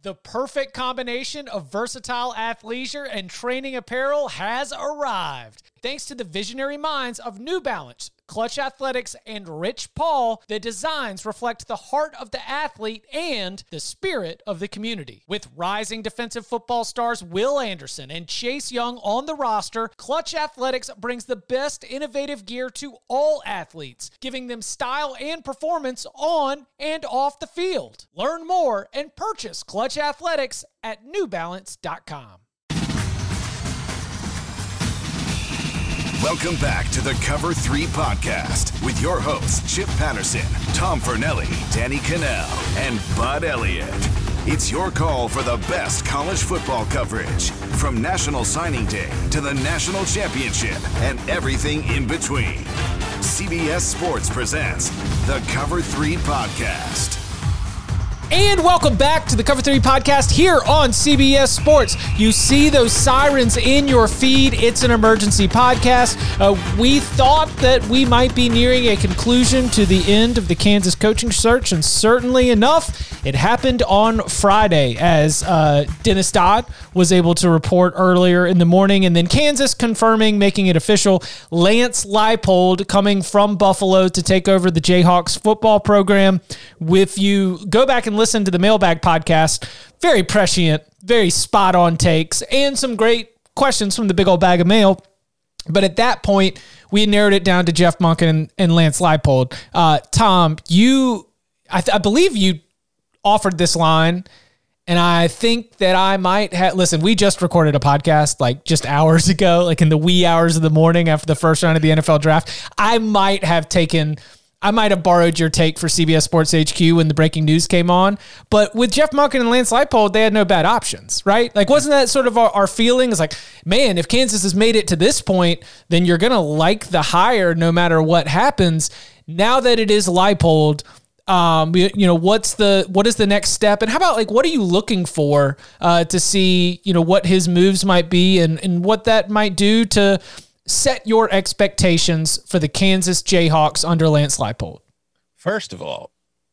The perfect combination of versatile athleisure and training apparel has arrived. Thanks to the visionary minds of New Balance, Clutch Athletics, and Rich Paul, the designs reflect the heart of the athlete and the spirit of the community. With rising defensive football stars Will Anderson and Chase Young on the roster, Clutch Athletics brings the best innovative gear to all athletes, giving them style and performance on and off the field. Learn more and purchase Clutch Athletics at newbalance.com. Welcome back to the Cover 3 podcast with your hosts, Chip Patterson, Tom Fernelli, Danny Cannell, and Bud Elliott. It's your call for the best college football coverage, from National Signing Day to the National Championship and everything in between. CBS Sports presents the Cover 3 podcast. And welcome back to the Cover 3 podcast here on CBS Sports. You see those sirens in your feed. It's an emergency podcast. We thought that we might be nearing a conclusion to the end of the Kansas coaching search, and certainly enough, it happened on Friday as Dennis Dodd was able to report earlier in the morning, and then Kansas confirming, making it official, Lance Leipold coming from Buffalo to take over the Jayhawks football program. If you go back and listen to the Mailbag podcast, very prescient, very spot-on takes, and some great questions from the big old bag of mail. But at that point, we narrowed it down to Jeff Monken and Lance Leipold. Tom, I believe you offered this line, and I think that I might have... Listen, we just recorded a podcast like just hours ago, like in the wee hours of the morning after the first round of the NFL draft. I might have borrowed your take for CBS Sports HQ when the breaking news came on. But with Jeff Monken and Lance Leipold, they had no bad options, right? Like, wasn't that sort of our feeling? It's like, man, if Kansas has made it to this point, then you're going to like the hire no matter what happens. Now that it is Leipold, what is the next step? And how about, like, what are you looking for to see, what his moves might be and what that might do to set your expectations for the Kansas Jayhawks under Lance Leipold? First of all,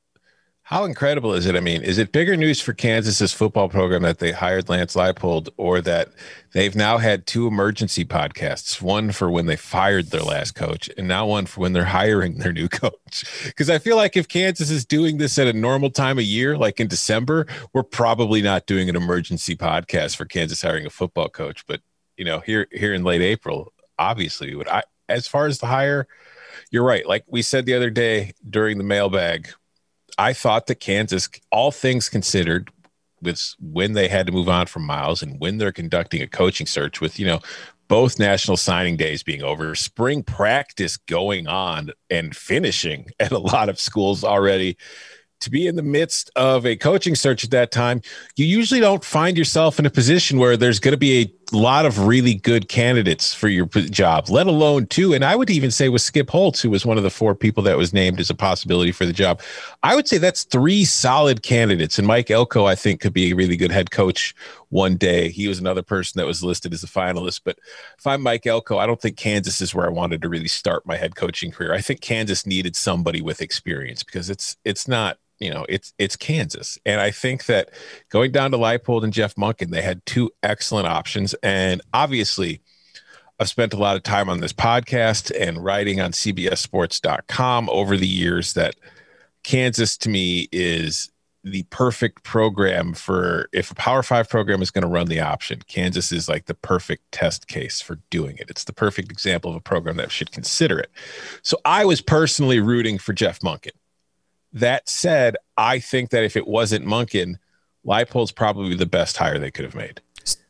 how incredible is it? I mean, is it bigger news for Kansas's football program that they hired Lance Leipold, or that they've now had two emergency podcasts, one for when they fired their last coach and now one for when they're hiring their new coach? Because I feel like if Kansas is doing this at a normal time of year, like in December, we're probably not doing an emergency podcast for Kansas hiring a football coach. But, here in late April, obviously, as far as the hire, you're right. Like we said the other day during the mailbag, I thought that Kansas, all things considered, with when they had to move on from Miles and when they're conducting a coaching search with, both national signing days being over, spring practice going on and finishing at a lot of schools already, to be in the midst of a coaching search at that time, you usually don't find yourself in a position where there's going to be a lot of really good candidates for your job, let alone two. And I would even say with Skip Holtz, who was one of the four people that was named as a possibility for the job, I would say that's three solid candidates. And Mike Elko, I think, could be a really good head coach one day. He was another person that was listed as a finalist. But if I'm Mike Elko, I don't think Kansas is where I wanted to really start my head coaching career. I think Kansas needed somebody with experience, because it's not, it's Kansas. And I think that going down to Leipold and Jeff Monken, they had two excellent options. And obviously, I've spent a lot of time on this podcast and writing on CBSSports.com over the years that Kansas, to me, is the perfect program for, if a Power 5 program is going to run the option, Kansas is like the perfect test case for doing it. It's the perfect example of a program that should consider it. So I was personally rooting for Jeff Monken. That said, I think that if it wasn't Monken, Leipold's probably the best hire they could have made.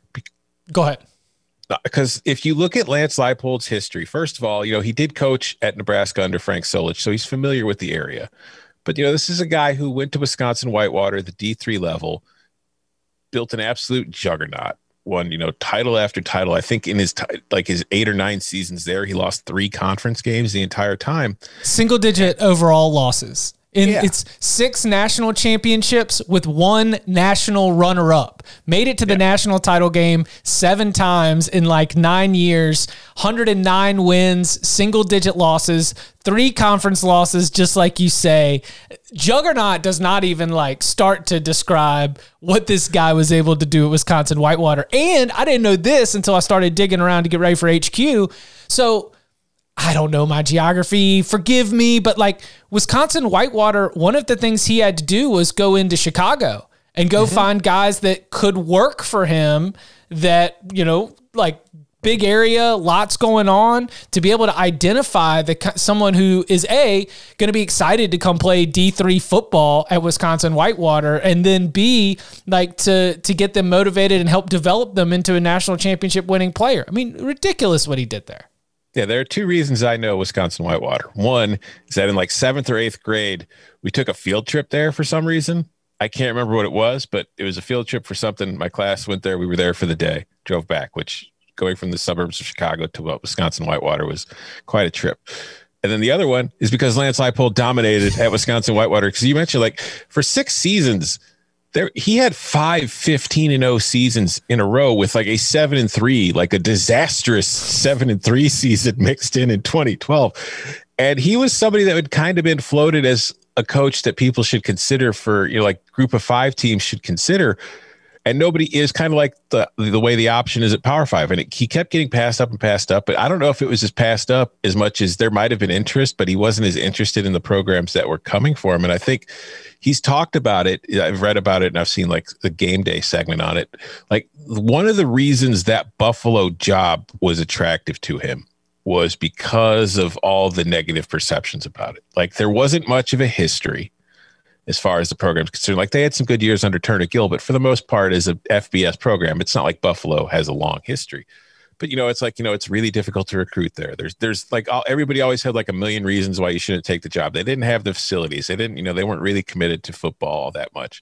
Go ahead. Because if you look at Lance Leipold's history, first of all, he did coach at Nebraska under Frank Solich, so he's familiar with the area. But, this is a guy who went to Wisconsin Whitewater, the D3 level, built an absolute juggernaut, won, title after title. I think in his 8 or 9 seasons there, he lost 3 conference games the entire time. Single-digit overall losses. It's 6 national championships with 1 national runner-up. Made it to the national title game 7 times in like 9 years, 109 wins, single-digit losses, 3 conference losses, just like you say. Juggernaut does not even like start to describe what this guy was able to do at Wisconsin Whitewater. And I didn't know this until I started digging around to get ready for HQ. So I don't know my geography, forgive me, but like Wisconsin Whitewater, one of the things he had to do was go into Chicago and go find guys that could work for him that, you know, like big area, lots going on, to be able to identify someone who is going to be excited to come play D3 football at Wisconsin Whitewater, and then B, like to get them motivated and help develop them into a national championship winning player. I mean, ridiculous what he did there. Yeah, there are 2 reasons I know Wisconsin Whitewater. One is that in like 7th or 8th grade, we took a field trip there for some reason. I can't remember what it was, but it was a field trip for something. My class went there. We were there for the day, drove back, which going from the suburbs of Chicago to Wisconsin Whitewater was quite a trip. And then the other one is because Lance Leipold dominated at Wisconsin Whitewater. Because you mentioned like for 6 seasons, he had 5 15-0 seasons in a row with like a 7-3, like a disastrous 7-3 season mixed in 2012. And he was somebody that had kind of been floated as a coach that people should consider for, you know, like group of 5 teams should consider. And nobody is, kind of like the way the option is at Power 5. And he kept getting passed up. But I don't know if it was just passed up as much as there might have been interest, but he wasn't as interested in the programs that were coming for him. And I think he's talked about it. I've read about it, and I've seen like the game day segment on it. Like one of the reasons that Buffalo job was attractive to him was because of all the negative perceptions about it. Like there wasn't much of a history as far as the program's concerned. Like they had some good years under Turner Gill, but for the most part as a FBS program, it's not like Buffalo has a long history. But, you know, it's like, you know, it's really difficult to recruit there. There's like everybody always had like a million reasons why you shouldn't take the job. They didn't have the facilities. They didn't, you know, they weren't really committed to football all that much.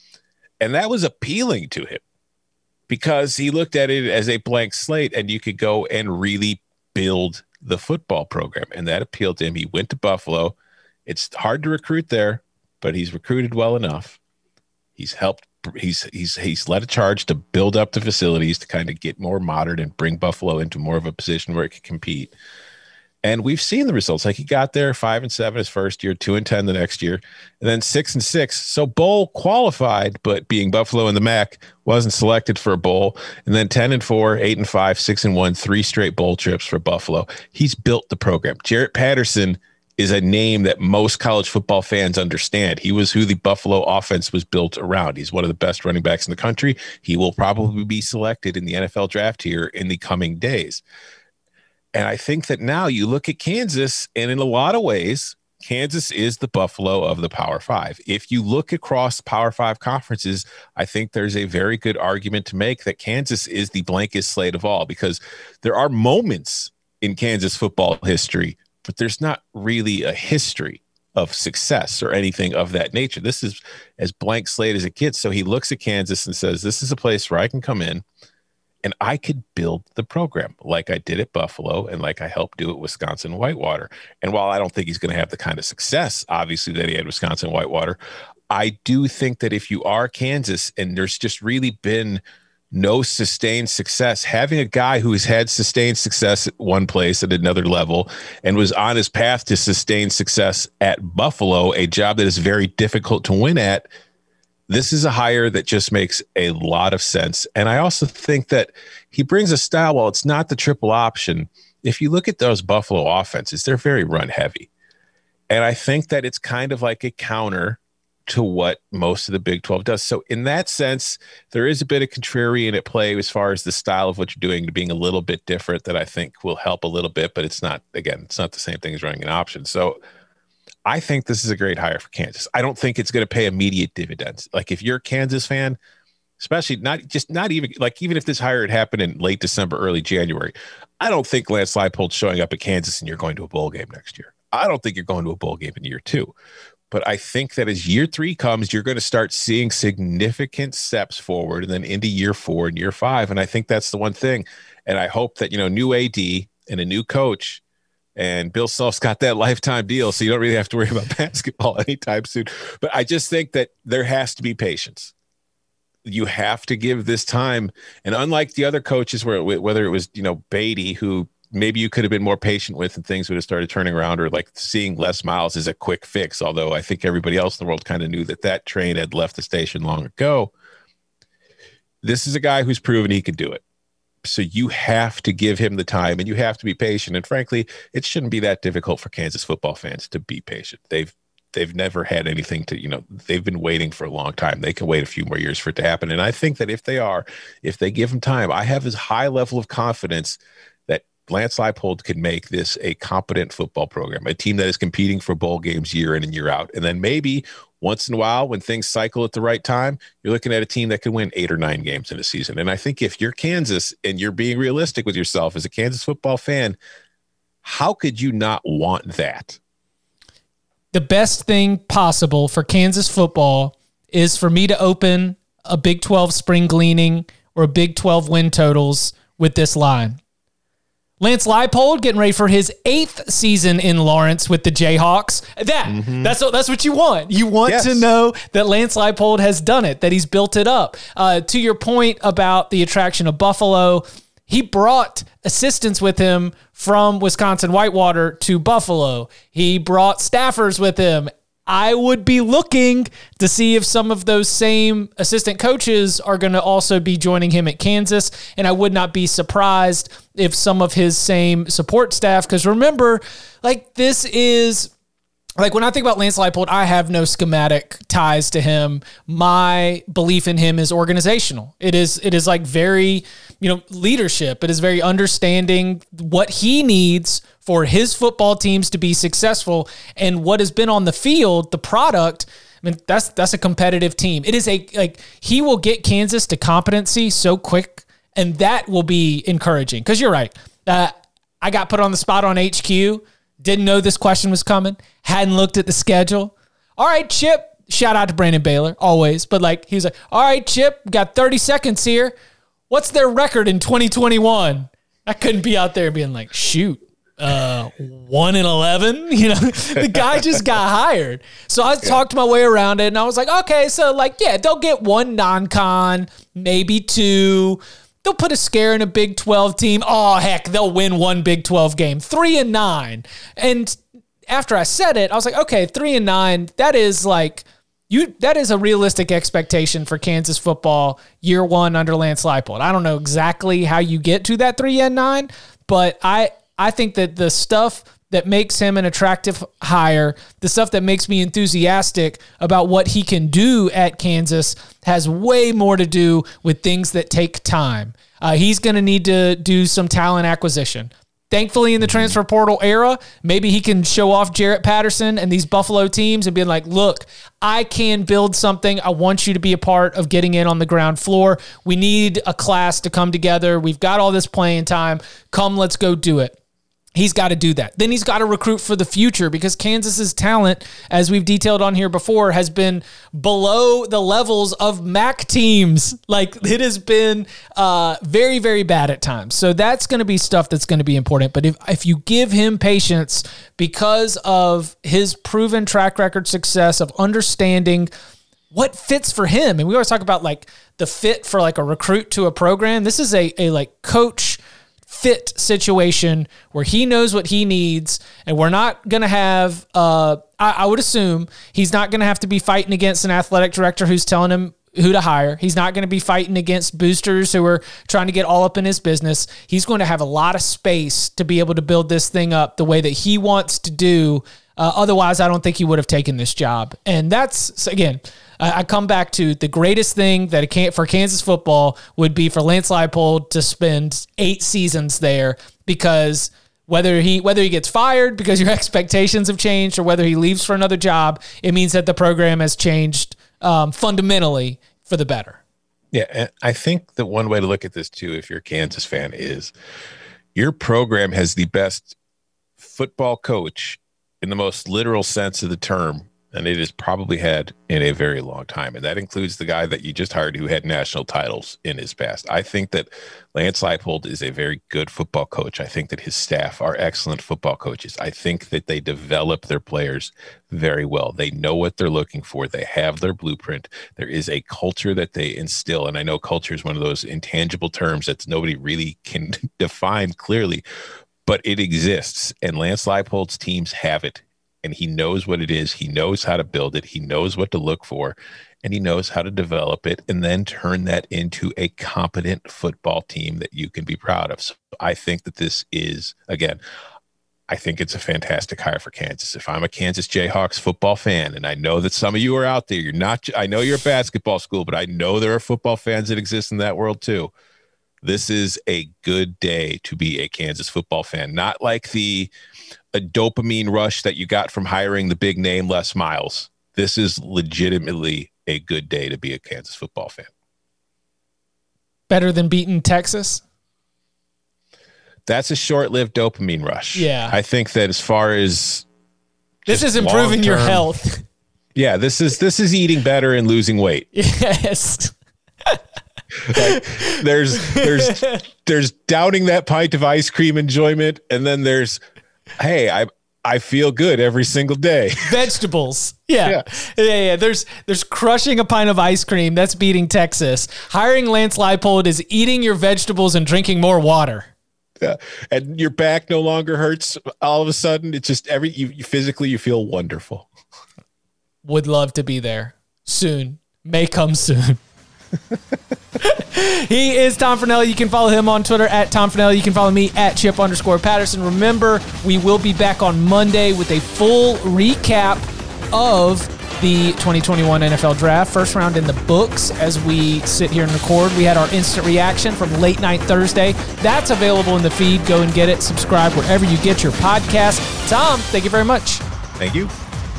And that was appealing to him because he looked at it as a blank slate and you could go and really build the football program. And that appealed to him. He went to Buffalo. It's hard to recruit there, but he's recruited well enough. He's helped. He's led a charge to build up the facilities to kind of get more modern and bring Buffalo into more of a position where it can compete. And we've seen the results. Like he got there 5-7 his first year, 2-10 the next year, and then 6-6. So bowl qualified, but being Buffalo in the MAC wasn't selected for a bowl. And then 10-4, 8-5, 6-1, 3 straight bowl trips for Buffalo. He's built the program. Jarrett Patterson is a name that most college football fans understand. He was who the Buffalo offense was built around. He's one of the best running backs in the country. He will probably be selected in the NFL draft here in the coming days. And I think that now you look at Kansas, and in a lot of ways, Kansas is the Buffalo of the Power 5. If you look across Power 5 conferences, I think there's a very good argument to make that Kansas is the blankest slate of all, because there are moments in Kansas football history, but there's not really a history of success or anything of that nature. This is as blank slate as it gets. So he looks at Kansas and says, this is a place where I can come in and I could build the program like I did at Buffalo and like I helped do at Wisconsin Whitewater. And while I don't think he's going to have the kind of success, obviously, that he had Wisconsin Whitewater, I do think that if you are Kansas and there's just really been no sustained success, having a guy who has had sustained success at one place at another level and was on his path to sustained success at Buffalo, a job that is very difficult to win at, this is a hire that just makes a lot of sense. And I also think that he brings a style, while it's not the triple option, if you look at those Buffalo offenses, they're very run heavy. And I think that it's kind of like a counter to what most of the Big 12 does. So in that sense, there is a bit of contrarian at play as far as the style of what you're doing being a little bit different that I think will help a little bit, but it's not, again, it's not the same thing as running an option. So I think this is a great hire for Kansas. I don't think it's going to pay immediate dividends. Like if you're a Kansas fan, especially not even if this hire had happened in late December, early January, I don't think Lance Leipold's showing up at Kansas and you're going to a bowl game next year. I don't think you're going to a bowl game in year 2. But I think that as year 3 comes, you're going to start seeing significant steps forward and then into year 4 and year 5. And I think that's the one thing. And I hope that, new AD and a new coach And Bill Self's got that lifetime deal, so you don't really have to worry about basketball anytime soon. But I just think that there has to be patience. You have to give this time. And unlike the other coaches, whether it was, Beatty, who maybe you could have been more patient with and things would have started turning around, or like seeing Les Miles as a quick fix, although I think everybody else in the world kind of knew that train had left the station long ago. This is a guy who's proven he could do it. So you have to give him the time and you have to be patient. And frankly, it shouldn't be that difficult for Kansas football fans to be patient. They've never had anything to, they've been waiting for a long time. They can wait a few more years for it to happen. And I think that if they give him time, I have this high level of confidence that Lance Leipold can make this a competent football program, a team that is competing for bowl games year in and year out. And then maybe once in a while, when things cycle at the right time, you're looking at a team that can win 8 or 9 games in a season. And I think if you're Kansas and you're being realistic with yourself as a Kansas football fan, how could you not want that? The best thing possible for Kansas football is for me to open a Big 12 spring gleaning or a Big 12 win totals with this line. Lance Leipold getting ready for his 8th season in Lawrence with the Jayhawks. That's what you want. You want to know that Lance Leipold has done it, that he's built it up. To your point about the attraction of Buffalo, he brought assistants with him from Wisconsin Whitewater to Buffalo. He brought staffers with him. I would be looking to see if some of those same assistant coaches are going to also be joining him at Kansas, and I would not be surprised if some of his same support staff, because remember, this is... when I think about Lance Leipold, I have no schematic ties to him. My belief in him is organizational. It is very, leadership. It is very understanding what he needs for his football teams to be successful, and what has been on the field, the product. I mean, that's a competitive team. It is he will get Kansas to competency so quick, and that will be encouraging. Because you're right. I got put on the spot on HQ. Didn't know this question was coming. Hadn't looked at the schedule. All right, Chip. Shout out to Brandon Baylor, always. But he was like, all right, Chip, got 30 seconds here. What's their record in 2021? I couldn't be out there being like, shoot, 1-11. The guy just got hired. So I talked my way around it, and I was like, okay, so they'll get 1 non-con, maybe 2. They'll put a scare in a Big 12 team. Oh, heck, they'll win 1 Big 12 game. 3-9. And after I said it, I was like, okay, 3-9, that is a realistic expectation for Kansas football year 1 under Lance Leipold. I don't know exactly how you get to that 3-9, but I think that the stuff that makes him an attractive hire, the stuff that makes me enthusiastic about what he can do at Kansas, has way more to do with things that take time. He's going to need to do some talent acquisition. Thankfully, in the transfer portal era, maybe he can show off Jarrett Patterson and these Buffalo teams and be like, look, I can build something. I want you to be a part of getting in on the ground floor. We need a class to come together. We've got all this playing time. Come, let's go do it. He's got to do that. Then he's got to recruit for the future, because Kansas's talent, as we've detailed on here before, has been below the levels of MAC teams. It has been very, very bad at times. So that's going to be stuff that's going to be important. But if you give him patience, because of his proven track record success of understanding what fits for him, and we always talk about the fit for a recruit to a program. This is a coach fit situation where he knows what he needs, and we're not going to have, I would assume he's not going to have to be fighting against an athletic director who's telling him who to hire. He's not going to be fighting against boosters who are trying to get all up in his business. He's going to have a lot of space to be able to build this thing up the way that he wants to do. Otherwise, I don't think he would have taken this job. And that's, again, I come back to the greatest thing that for Kansas football would be for Lance Leipold to spend 8 seasons there, because whether he gets fired because your expectations have changed, or whether he leaves for another job, it means that the program has changed fundamentally for the better. Yeah, and I think that one way to look at this too, if you're a Kansas fan, is your program has the best football coach in the most literal sense of the term than it has probably had in a very long time. And that includes the guy that you just hired who had national titles in his past. I think that Lance Leipold is a very good football coach. I think that his staff are excellent football coaches. I think that they develop their players very well. They know what they're looking for. They have their blueprint. There is a culture that they instill. And I know culture is one of those intangible terms that nobody really can define clearly, but it exists. And Lance Leipold's teams have it. And he knows what it is. He knows how to build it. He knows what to look for, and he knows how to develop it and then turn that into a competent football team that you can be proud of. So I think that this is, again, I think it's a fantastic hire for Kansas. If I'm a Kansas Jayhawks football fan, and I know that some of you are out there, you're not, I know you're a basketball school, but I know there are football fans that exist in that world too. This is a good day to be a Kansas football fan, not like a dopamine rush that you got from hiring the big name Les Miles. This is legitimately a good day to be a Kansas football fan. Better than beating Texas? That's a short-lived dopamine rush. Yeah. I think that as far as this is improving your health. Yeah, this is eating better and losing weight. Yes. Like, there's downing that pint of ice cream enjoyment, and then there's, hey, I feel good every single day. Vegetables. Yeah. There's crushing a pint of ice cream. That's beating Texas. Hiring Lance Leipold is eating your vegetables and drinking more water. Yeah. And your back no longer hurts all of a sudden. It's just you physically, you feel wonderful. Would love to be there soon. May come soon. He is Tom Fornelli. You can follow him on Twitter at Tom Fornelli. You can follow me at Chip_Patterson. Remember, we will be back on Monday with a full recap of the 2021 NFL Draft. First round in the books as we sit here and record. We had our instant reaction from Late Night Thursday. That's available in the feed. Go and get it. Subscribe wherever you get your podcast. Tom, thank you very much. Thank you.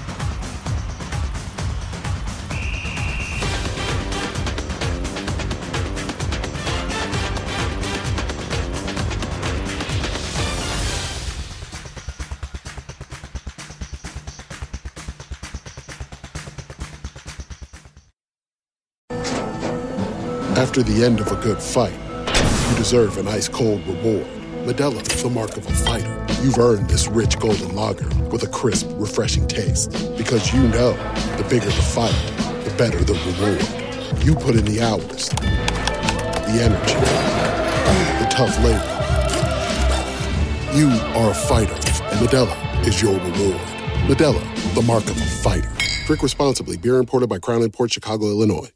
After the end of a good fight, you deserve an ice-cold reward. Modelo, the mark of a fighter. You've earned this rich golden lager with a crisp, refreshing taste. Because you know, the bigger the fight, the better the reward. You put in the hours, the energy, the tough labor. You are a fighter, and Modelo is your reward. Modelo, the mark of a fighter. Drink responsibly. Beer imported by Crown Imports, Chicago, Illinois.